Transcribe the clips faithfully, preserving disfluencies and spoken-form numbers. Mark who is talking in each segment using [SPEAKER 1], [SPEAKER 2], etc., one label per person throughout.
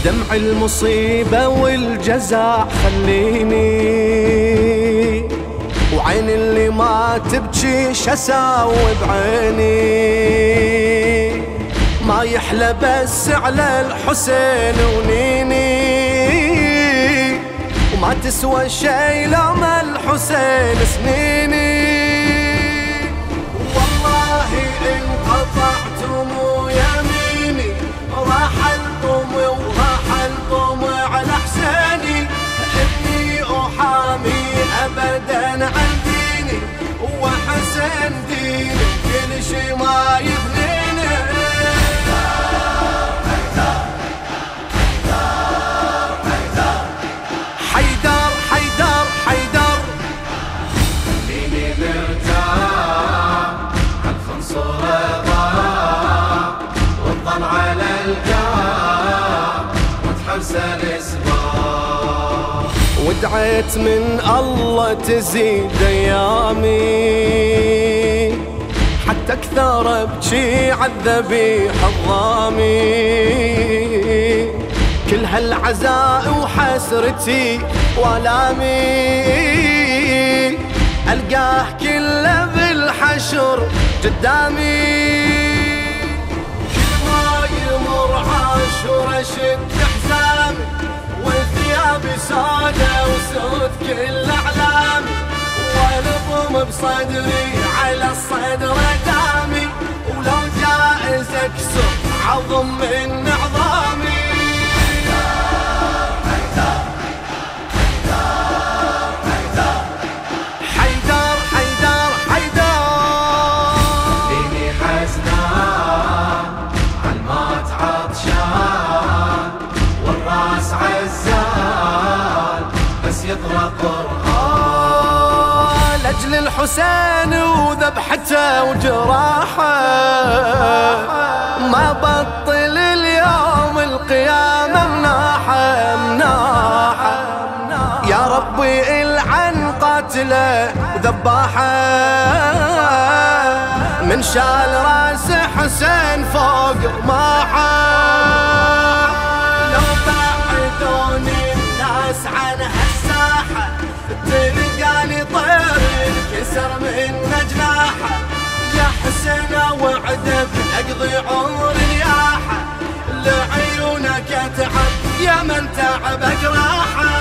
[SPEAKER 1] دمع المصيبة والجزع خليني، وعين اللي ما تبكي شساوي بعيني، ما يحلى بس على الحسين ونيني، وما تسوى شي لما الحسين سنيني. والله إن قطعتم يميني راح القم وراح القم على حسيني، إني أحامي أبدا عن ديني، وحسن ديني كل شي ما يبنيني. حيدر حيدر حيدر
[SPEAKER 2] خليني مرتاح عالخنصر ضاع، والظل على الكعب وتحبس الاسباب،
[SPEAKER 1] ودعيت من الله تزيد ايامي، حتى اكثر ابكي عالذبيح الضامي، كل هالعزاء وحسرتي والامي، القاه كله بالحشر قدامي. كل ما يمر عاشور اشد حزامي، وثيابي سادة وسود كل اعلامي، والضم بصدري على الصدر دامي، ولو جائز اكسر عظم من عظامي. حيدر حيدر حيدر
[SPEAKER 2] خليني حزنان عالموت عطشان، والراس عزال بس يقرأ قرآن،
[SPEAKER 1] لأجل الحسين وذبحته وجراحه ما بطل اليوم القيامة مناحة مناحة. يا ربي العن قاتله وذباحه، من شال راس حسين فوق رماحه. لو بعدوني الناس عن هالساحة تلقاني طير انكسر من جناحه، يا حسين وعدك اقضي عمر نياحه، لعيونك اتعب يا من تعبك راحه.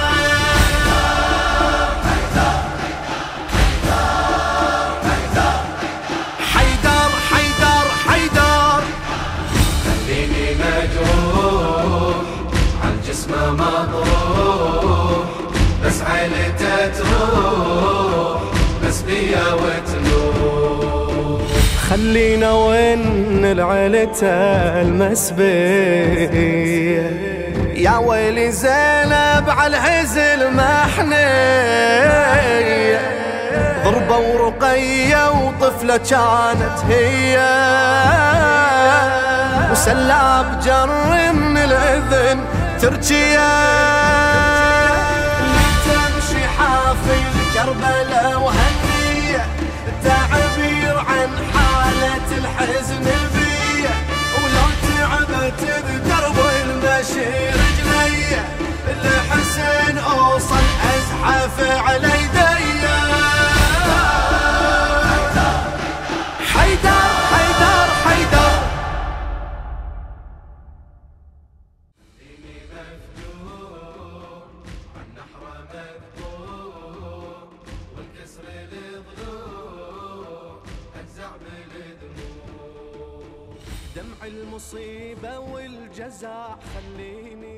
[SPEAKER 1] حيدر حيدر حيدر
[SPEAKER 2] خليني مجروح عالجسم مطروح، بس عيلته تروح بس بيا وتنوح.
[SPEAKER 1] خلينا وين العيلة المسبية، يا ويلي زينب عالهزل محنية، ضربة ورقية وطفلة كانت هي، وسلاب جر من الأذن ترجية، اللي تمشي حافي كربلاء وهنية، تعبير عن حالة الحزن بيه، ولو تعبت بدرب المشي رجليه، الحسين اوصل ازحف على يديه. حيدر حيدر حيدر
[SPEAKER 2] خليني مفتوح عالنحر مذبوح، والكسر للضلوع اجزع بالدموع.
[SPEAKER 1] دمع المصيبة والجزع خليني